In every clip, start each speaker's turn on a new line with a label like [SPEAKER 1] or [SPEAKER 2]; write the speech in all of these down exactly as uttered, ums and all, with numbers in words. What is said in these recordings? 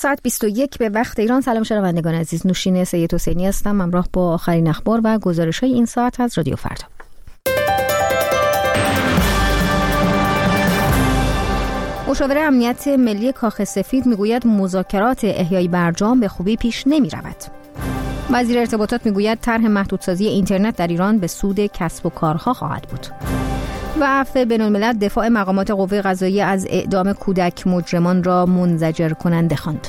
[SPEAKER 1] ساعت بیست و یک به وقت ایران. سلام شنوندگان عزیز، نوشین سید حسینی هستم، همراه با آخرین اخبار و گزارش‌های این ساعت از رادیو فردا. مشاور امنیت ملی کاخ سفید میگوید مذاکرات احیای برجام به خوبی پیش نمی‌رود. وزیر ارتباطات میگوید طرح محدودسازی اینترنت در ایران به سود کسب و کارها خواهد بود. و عفو بین‌الملل دفاع مقامات قوه قضاییه از اعدام کودک مجرمان را منزجر کننده خواند.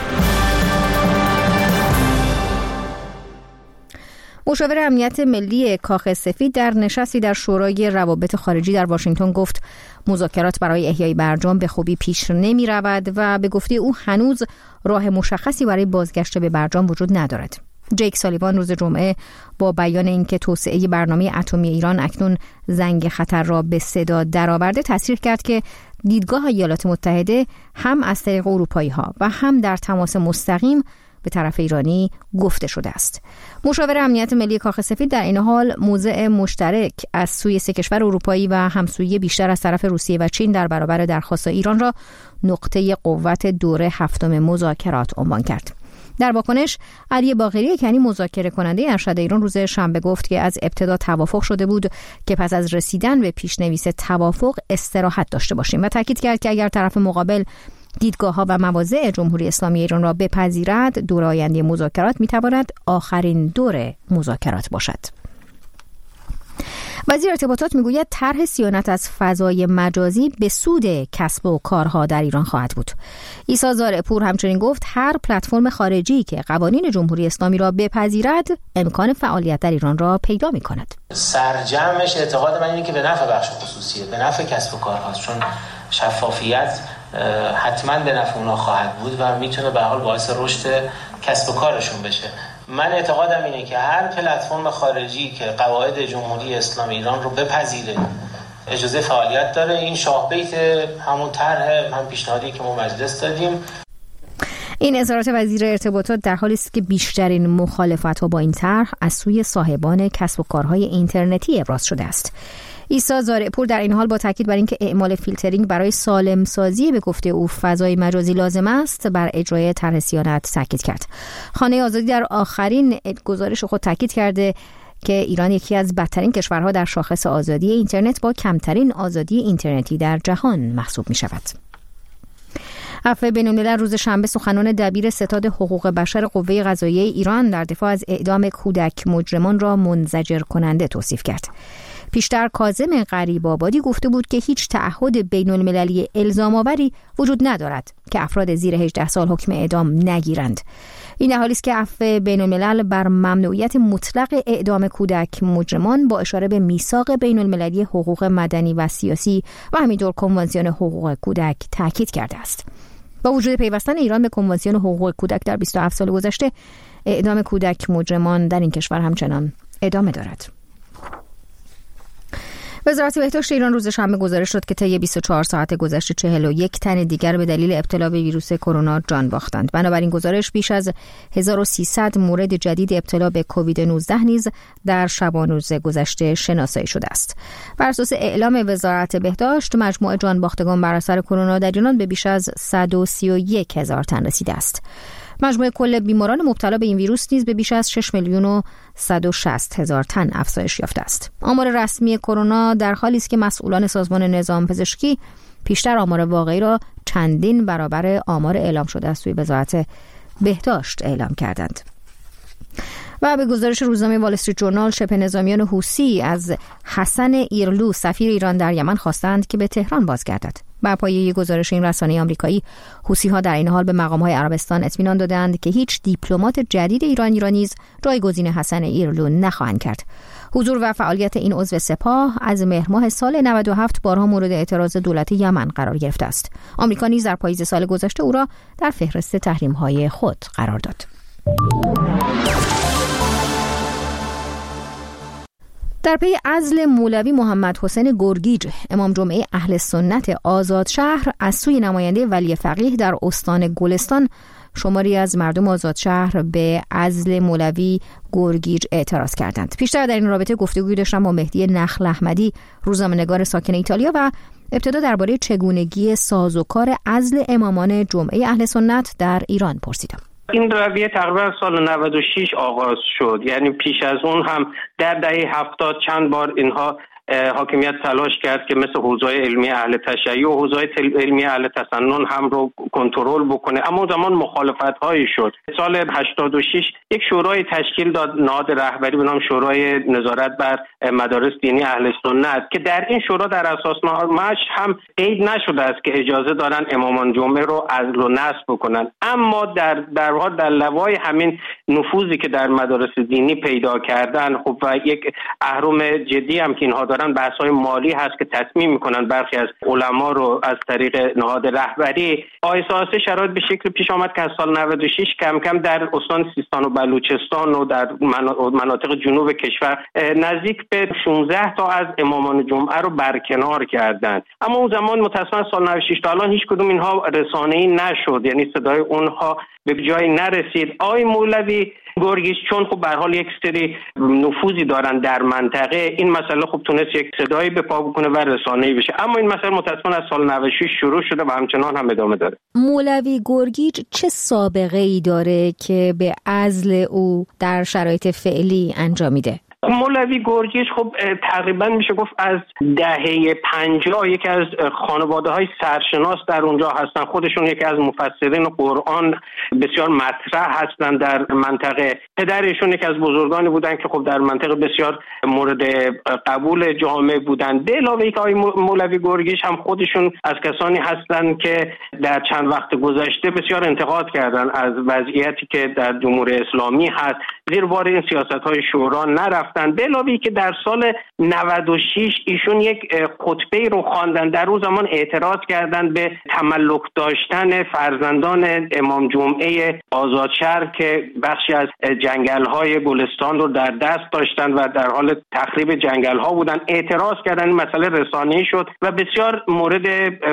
[SPEAKER 1] مشاور امنیت ملی کاخ سفید در نشستی در شورای روابط خارجی در واشنگتن گفت مذاکرات برای احیای برجام به خوبی پیش نمی رود و به گفته او هنوز راه مشخصی برای بازگشت به برجام وجود ندارد. جیک سالیوان روز جمعه با بیان اینکه توسعه برنامه اتمی ایران اکنون زنگ خطر را به صدا درآورده تصریح کرد که دیدگاه ایالات متحده هم از طریق اروپایی‌ها و هم در تماس مستقیم به طرف ایرانی گفته شده است. مشاور امنیت ملی کاخ سفید در این حال موضع مشترک از سوی سه کشور اروپایی و همسویی بیشتر از طرف روسیه و چین در برابر درخواست ایران را نقطه قوت دوره هفتم مذاکرات عنوان کرد. در واکنش علی باقری کنی مذاکره کننده ارشد ایران روز شنبه گفت که از ابتدا توافق شده بود که پس از رسیدن به پیشنویس توافق استراحت داشته باشیم و تاکید کرد که اگر طرف مقابل دیدگاه‌ها و مواضع جمهوری اسلامی ایران را بپذیرد دور آینده مذاکرات می‌تواند آخرین دور مذاکرات باشد. وزیر ارتباطات میگوید طرح صیانت از فضای مجازی به سود کسب و کارها در ایران خواهد بود. عیسی زارعپور همچنین گفت هر پلتفرم خارجی که قوانین جمهوری اسلامی را بپذیرد امکان فعالیت در ایران را پیدا می‌کند.
[SPEAKER 2] سرجمش اعتقاد من اینه که به نفع بخش خصوصیه، به نفع کسب و کارهاست، چون شفافیت حتما به نفع اونا خواهد بود و میتونه به هر حال باعث رشد کسب و کارشون بشه. من اعتقادم اینه که هر پلتفرم خارجی که قواعد جمهوری اسلامی ایران رو بپذیره اجازه فعالیت داره. این شاه بیت همون طرح هم پیشنهادی که ما مجلس دادیم.
[SPEAKER 1] این اظهارات وزیر ارتباطات در حالی است که بیشترین مخالفت‌ها با این طرح از سوی صاحبان کسب و کارهای اینترنتی ابراز شده است. عیسی زارعپور در این حال با تاکید بر اینکه اعمال فیلترینگ برای سالم سازی به گفته او فضای مجازی لازم است بر اجرای طرح صیانت تاکید کرد. خانه آزادی در آخرین گزارش خود تاکید کرده که ایران یکی از بدترین کشورها در شاخص آزادی اینترنت با کمترین آزادی اینترنتی در جهان محسوب می شود. عفو بین‌الملل روز شنبه سخنان دبیر ستاد حقوق بشر قوه قضاییه ایران در دفاع از اعدام کودک مجرمان را منزجر کننده توصیف کرد. پیشتر کاظم غریب‌آبادی گفته بود که هیچ تعهد بین‌المللی الزام‌آوری وجود ندارد که افراد زیر هجده سال حکم اعدام نگیرند. این در حالی است که عفو بین‌الملل بر ممنوعیت مطلق اعدام کودک مجرمان با اشاره به میثاق بین‌المللی حقوق مدنی و سیاسی و همینطور کنوانسیون حقوق کودک تاکید کرده است. با وجود پیوستن ایران به کنوانسیون حقوق کودک در بیست و هفت سال گذشته، اعدام کودک مجرمان در این کشور همچنان ادامه دارد. وزارت بهداشت ایران روز شنبه گزارش داد که طی بیست و چهار ساعت گذشته چهل و یک تن دیگر به دلیل ابتلا به ویروس کرونا جان باختند. بنابراین گزارش بیش از هزار و سیصد مورد جدید ابتلا به کووید نوزده نیز در شبانه روز گذشته شناسایی شده است. بر اساس اعلام وزارت بهداشت مجموع جان باختگان بر اثر کرونا در ایران به بیش از صد و سی و یک هزار تن رسیده است. مجموع کل بیماران مبتلا به این ویروس نیز به بیش از شش میلیون و صد و شصت هزار تن افزایش یافته است. آمار رسمی کرونا در حالی است که مسئولان سازمان نظام پزشکی پیشتر آمار واقعی را چندین برابر آمار اعلام شده از سوی وزارت بهداشت اعلام کردند. و به گزارش روزنامه وال استریت جورنال شبه نظامیان حوثی از حسن ایرلو سفیر ایران در یمن خواستند که به تهران بازگردد. بر پایه گزارش این رسانه آمریکایی، حوثی‌ها در این حال به مقام‌های عربستان اطمینان دادند که هیچ دیپلمات جدید ایرانی را نیز جایگزین حسن ایرلو نخواهند کرد. حضور و فعالیت این عضو سپاه از مهر ماه سال نود و هفت بارها مورد اعتراض دولت یمن قرار گرفته است. آمریکا نیز در پاییز سال گذشته او را در فهرست تحریم‌های خود قرار داد. در پی عزل مولوی محمد حسین گرگیج امام جمعه اهل سنت آزادشهر از سوی نماینده ولی فقیه در استان گلستان، شماری از مردم آزادشهر به عزل مولوی گرگیج اعتراض کردند. پیشتر در این رابطه گفتگوی داشتم با مهدی نخل احمدی، روزنامه‌نگار ساکن ایتالیا و ابتدا درباره چگونگی سازوکار عزل امامان جمعه اهل سنت در ایران پرسیدم.
[SPEAKER 3] این رویه تقریبا سال نود و شش آغاز شد، یعنی پیش از اون هم در دهه هفتاد چند بار اینها حاکمیت تلاش کرد که مثل حوزه‌های علمی اهل تشیع و حوزه‌های علمی اهل تسنن هم رو کنترل بکنه، اما اون زمان مخالفت‌هایی شد. سال هشتاد و شش یک شورای تشکیل داد، نهاد رهبری به نام شورای نظارت بر مدارس دینی اهل سنت، که در این شورا در اساسنامه‌اش هم قید نشده است که اجازه دارن امامان جمعه رو عزل و نصب بکنن، اما در در واقع در لوای همین نفوذی که در مدارس دینی پیدا کردن، خب و یک اهرم جدی هم که اینها دارن بحث‌های مالی هست که تصمیم میکنن برخی از علما رو از طریق نهاد رهبری آهسته آهسته شرایط به شکل پیش آمد که از سال نود و شش کم کم در استان سیستان و بلوچستان و در مناطق جنوب کشور نزدیک به شانزده تا از امامان جمعه رو برکنار کردند. اما اون زمان متأسفانه سال نود و شش تا الان هیچ کدوم اینها رسانه‌ای نشد، یعنی صدای اونها به جایی نرسید. آقای مولوی گرگیش چون خب به هر حال یک سری نفوذی دارن در منطقه، این مسئله خب تونست یک صدایی به پا بکنه و رسانه‌ای بشه، اما این مسئله متأسفانه از سال نود و شش شروع شده و همچنان هم ادامه داره.
[SPEAKER 1] مولوی گرگیج چه سابقه‌ای داره که به عزل او در شرایط فعلی انجام میده؟
[SPEAKER 3] مولوی گرگیش خب تقریبا میشه گفت از دهه پنجاه یکی از خانواده‌های سرشناس در اونجا هستن، خودشون یکی از مفسرین قرآن بسیار مطرح هستن در منطقه. پدرشون یکی از بزرگانی بودن که خب در منطقه بسیار مورد قبول جامعه بودن. به علاوه اینکه آقای مولوی گرگیش هم خودشون از کسانی هستن که در چند وقت گذشته بسیار انتقاد کردن از وضعیتی که در جمهوری اسلامی هست، زیر بار این سیاست‌های شورا نرفتن. به علاوه که در سال نود و شش ایشون یک خطبه رو خواندن، در اون زمان اعتراض کردن به تملک داشتن فرزندان امام جمعه آزادشهر که بخشی از جنگل‌های گلستان رو در دست داشتن و در حال تخریب جنگل‌ها بودن. اعتراض کردن، این مسئله رسانه‌ای شد و بسیار مورد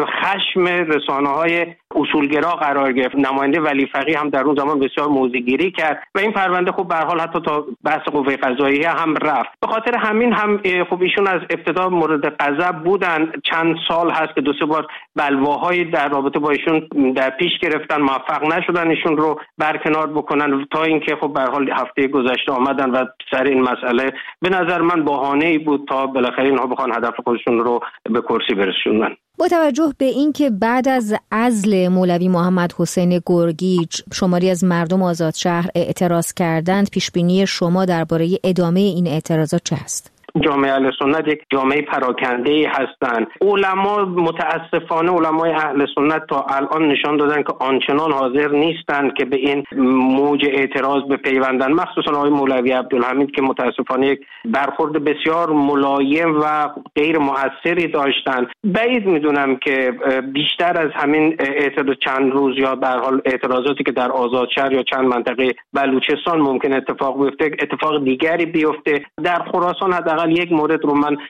[SPEAKER 3] خشم رسانه‌های اصولگرا قرار گرفت. نماینده ولی فقیه هم در اون زمان بسیار موضع‌گیری کرد و این پرونده خب به هر حال حتی تا بحث قوه قضاییه هم رفت. به خاطر همین هم خب ایشون از ابتدا مورد غضب بودن. چند سال هست که دو سه بار بلواهایی در رابطه با ایشون در پیش گرفتن، موفق نشدن ایشون رو برکنار بکنن، تا اینکه خب به هر حال هفته گذشته آمدن و سر این مسئله به نظر من بهانه‌ای بود تا بالاخره اینها بخوان هدف خودشون رو به کرسی برسونن.
[SPEAKER 1] با توجه به اینکه بعد از عزل مولوی محمد حسین گرگیج شماری از مردم آزادشهر اعتراض کردند، پیشبینی شما درباره ادامه این اعتراضات چه است؟
[SPEAKER 3] جامعه اهل سنت یک جامعه پراکنده‌ای هستند. علما متاسفانه علمای اهل سنت تا الان نشان دادن که آنچنان حاضر نیستند که به این موج اعتراض بپیوندن، مخصوصا آقای مولوی عبدالحمید که متاسفانه یک برخورد بسیار ملایم و غیر مؤثری داشتن. بعید میدونم که بیشتر از همین اعتراض چند روز یا به هر حال اعتراضاتی که در آزادشهر یا چند منطقه بلوچستان ممکن اتفاق بیفته، اتفاق دیگری بیفته. در خراسان حداقل یک مورد رو من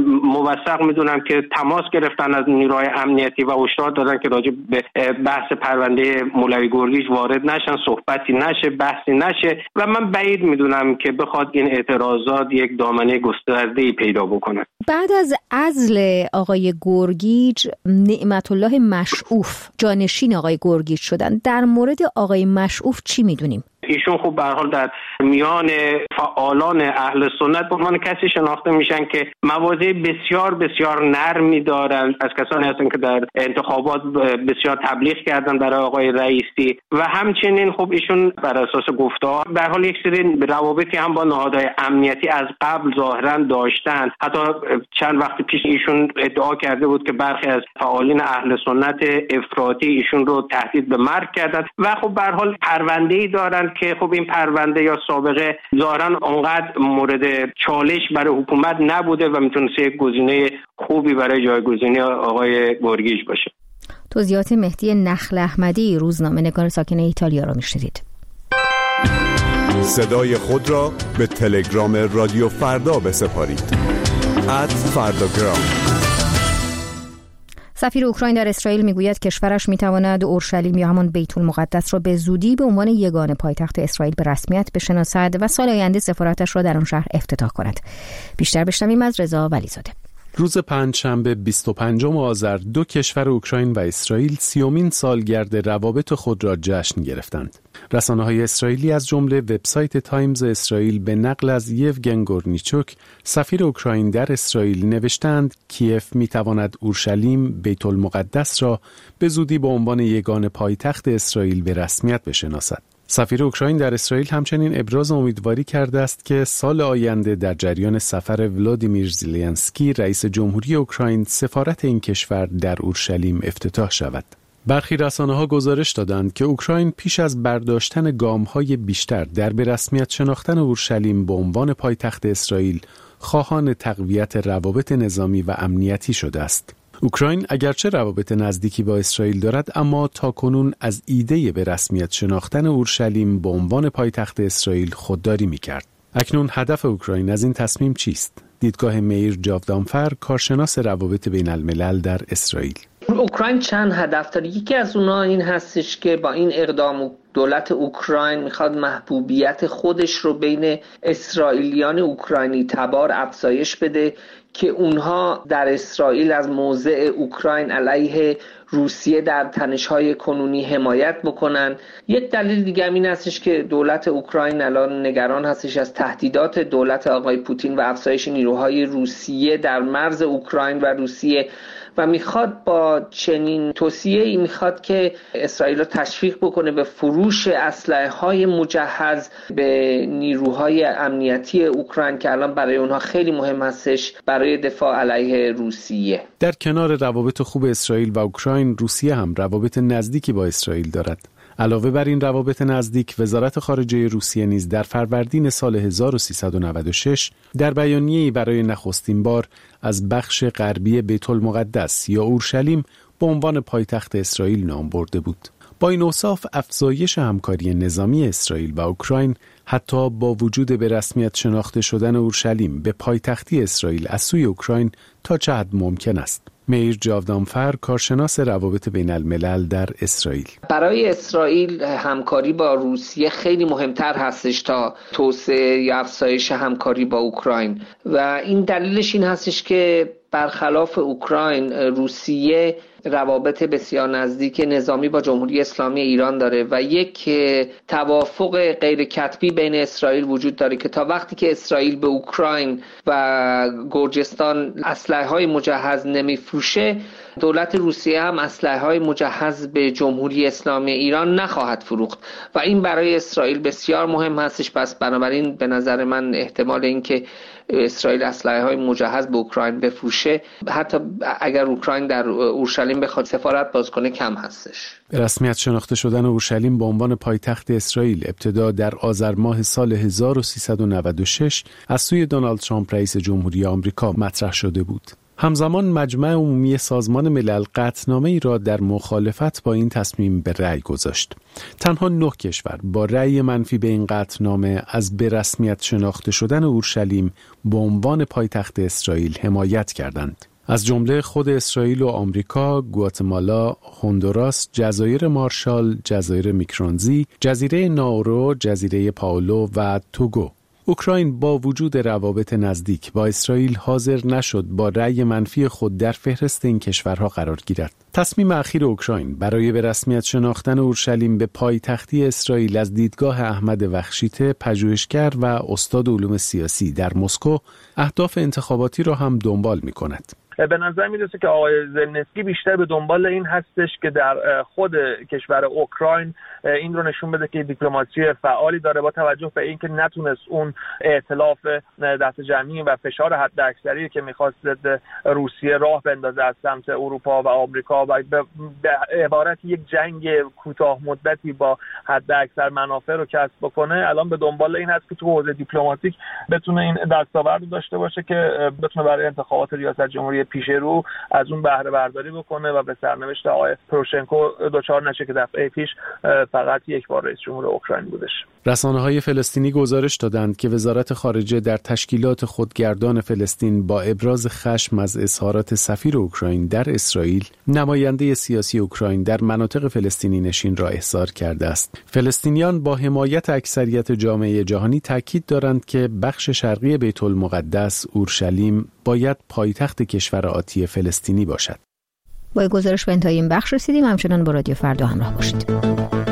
[SPEAKER 3] موثق میدونم که تماس گرفتن از نیروهای امنیتی و هشدار دادن که راجع به بحث پرونده مولوی گرگیج وارد نشن، صحبتی نشه، بحثی نشه و من بعید میدونم که بخواد این اعتراضات یک دامنه گسترده‌ای پیدا بکنه.
[SPEAKER 1] بعد از عزل آقای گرگیج نعمت الله مشعوف جانشین آقای گرگیج شدن. در مورد آقای مشعوف چی میدونیم؟
[SPEAKER 3] ایشون خوب به هر حال در میان فعالان اهل سنت به عنوان کسی شناخته میشن که مواضع بسیار بسیار نرمی دارن، از کسانی هستن که در انتخابات بسیار تبلیغ کردن برای آقای رئیسی و همچنین خب ایشون بر اساس گفتار به هر حال یک سری روابطی هم با نهادهای امنیتی از قبل ظاهرا داشتن. حتی چند وقت پیش ایشون ادعا کرده بود که برخی از فعالین اهل سنت افراطی ایشون رو تهدید به مرگ کردن و خب به هر حال پرونده‌ای دارن که خب این پرونده یا سابقه ظاهرا اونقدر مورد چالش برای حکومت نبوده و میتونه یک گزینه خوبی برای جایگزینی آقای گرگیج باشه.
[SPEAKER 1] توضیحات مهدی نخل احمدی، روزنامه‌نگار ساکن ایتالیا را میشنوید.
[SPEAKER 4] صدای خود را به تلگرام رادیو فردا بسپارید. ات فرداگرام.
[SPEAKER 1] سفیر اوکراین در اسرائیل میگوید کشورش میتواند اورشلیم یا همان بیت المقدس را به زودی به عنوان یگانه پایتخت اسرائیل به رسمیت بشناسد و سال آینده سفارتش را در آن شهر افتتاح کند. بیشتر بشنویم از رضا ولیزاده.
[SPEAKER 5] روز پنجشنبه بیست و پنجم آذر دو کشور اوکراین و اسرائیل سیومین سالگرد روابط خود را جشن گرفتند. رسانه‌های اسرائیلی از جمله وبسایت تایمز اسرائیل به نقل از یوگن گورنیچوک سفیر اوکراین در اسرائیل نوشتند کیف می‌تواند اورشلیم بیت المقدس را به زودی به عنوان یگان پایتخت اسرائیل به رسمیت بشناسد. سفیر اوکراین در اسرائیل همچنین ابراز امیدواری کرده است که سال آینده در جریان سفر ولادیمیر زلنسکی رئیس جمهوری اوکراین سفارت این کشور در اورشلیم افتتاح شود. برخی رسانه‌ها گزارش دادند که اوکراین پیش از برداشتن گام‌های بیشتر در به رسمیت شناختن اورشلیم به عنوان پایتخت اسرائیل خواهان تقویت روابط نظامی و امنیتی شده است. اوکراین اگرچه روابط نزدیکی با اسرائیل دارد اما تاکنون از ایده به رسمیت شناختن اورشلیم به عنوان پایتخت اسرائیل خودداری می‌کرد. اکنون هدف اوکراین از این تصمیم چیست؟ دیدگاه میر جاودانفر، کارشناس روابط بین الملل در اسرائیل.
[SPEAKER 6] اوکراین چند هدف داره. یکی از اونها این هستش که با این اقدام دولت اوکراین میخواد محبوبیت خودش رو بین اسرائیلیان اوکراینی تبار افزایش بده که اونها در اسرائیل از موضع اوکراین علیه روسیه در تنش‌های کنونی حمایت بکنن. یک دلیل دیگه این هستش که دولت اوکراین الان نگران هستش از تهدیدات دولت آقای پوتین و افزایش نیروهای روسیه در مرز اوکراین و روسیه و میخواد با چنین توصیه‌ای میخواد که اسرائیل رو تشویق بکنه به فروش اسلحه‌های مجهز به نیروهای امنیتی اوکراین که الان برای اونها خیلی مهم هستش برای دفاع علیه روسیه.
[SPEAKER 5] در کنار روابط خوب اسرائیل و اوکراین، روسیه هم روابط نزدیکی با اسرائیل دارد. علاوه بر این روابط نزدیک، وزارت خارجه روسیه نیز در فروردین سال هزار و سیصد و نود و شش در بیانیه‌ای برای نخستین بار از بخش غربی بیت المقدس یا اورشلیم به عنوان پایتخت اسرائیل نام برده بود. با این اوصاف افزایش همکاری نظامی اسرائیل و اوکراین حتی با وجود به رسمیت شناخته شدن اورشلیم به پایتختی اسرائیل از سوی اوکراین تا چه حد ممکن است؟ میر جاودانفر، کارشناس روابط بین الملل در اسرائیل.
[SPEAKER 6] برای اسرائیل همکاری با روسیه خیلی مهمتر هستش تا توسعه یا افزایش همکاری با اوکراین و این دلیلش این هستش که برخلاف اوکراین روسیه روابط بسیار نزدیک نظامی با جمهوری اسلامی ایران داره و یک توافق غیر کتبی بین اسرائیل وجود داره که تا وقتی که اسرائیل به اوکراین و گرجستان اسلحه‌های مجهز نمیفروشه، دولت روسیه هم اسلحه‌های مجهز به جمهوری اسلامی ایران نخواهد فروخت و این برای اسرائیل بسیار مهم هستش. پس بنابراین به نظر من احتمال این که اسرائیل اسلحه‌های مجهز به اوکراین بفروشه حتی اگر اوکراین در اورشلیم بخواد سفارت باز کنه کم هستش.
[SPEAKER 5] به رسمیت شناخته شدن اورشلیم به عنوان پایتخت اسرائیل ابتدا در آذر ماه سال هزار و سیصد و نود و شش از سوی دونالد ترامپ رئیس جمهوری آمریکا مطرح شده بود. همزمان مجمع عمومی سازمان ملل قطعنامه‌ای را در مخالفت با این تصمیم به رأی گذاشت. تنها نه کشور با رأی منفی به این قطعنامه از به رسمیت شناخته شدن اورشلیم به عنوان پایتخت اسرائیل حمایت کردند. از جمله خود اسرائیل و آمریکا، گواتمالا، هندوراس، جزایر مارشال، جزایر میکرونزی، جزیره ناورو، جزیره پائولو و توگو. اوکراین با وجود روابط نزدیک با اسرائیل حاضر نشد با رأی منفی خود در فهرست این کشورها قرار گیرد. تصمیم اخیر اوکراین برای به رسمیت شناختن اورشلیم به پایتختی اسرائیل از دیدگاه احمد وخشیته، پژوهشگر و استاد علوم سیاسی در مسکو، اهداف انتخاباتی را هم دنبال می‌کند.
[SPEAKER 7] به نظر میرسه که آقای زلنسکی بیشتر به دنبال این هستش که در خود کشور اوکراین این رو نشون بده که دیپلماسی فعالی داره با توجه به اینکه نتونست اون ائتلاف دست جمعی و فشار حداکثری که می‌خواست روسیه راه بندازه از سمت اروپا و آمریکا و به عبارت یک جنگ کوتاه مدتی با حداکثر منافع رو کسب بکنه، الان به دنبال این هست که تو حوزه دیپلماتیک بتونه این دستاورد داشته باشه که بتونه برای انتخابات ریاست جمهوری پیش رو از اون بهره برداری بکنه و به سرنوشت آقای پروشنکو دچار نشه که دفعه پیش فقط یک بار رئیس جمهور اوکراین بودش.
[SPEAKER 5] رسانه‌های فلسطینی گزارش دادند که وزارت خارجه در تشکیلات خودگردان فلسطین با ابراز خشم از اظهارات سفیر اوکراین در اسرائیل، نماینده سیاسی اوکراین در مناطق فلسطینی نشین را احضار کرده است. فلسطینیان با حمایت اکثریت جامعه جهانی تاکید دارند که بخش شرقی بیت المقدس اورشلیم باید پایتخت کشور آتی فلسطینی باشد.
[SPEAKER 1] با گزارش به انتهای این بخش رسیدیم. همچنان با رادیو فردا همراه باشید.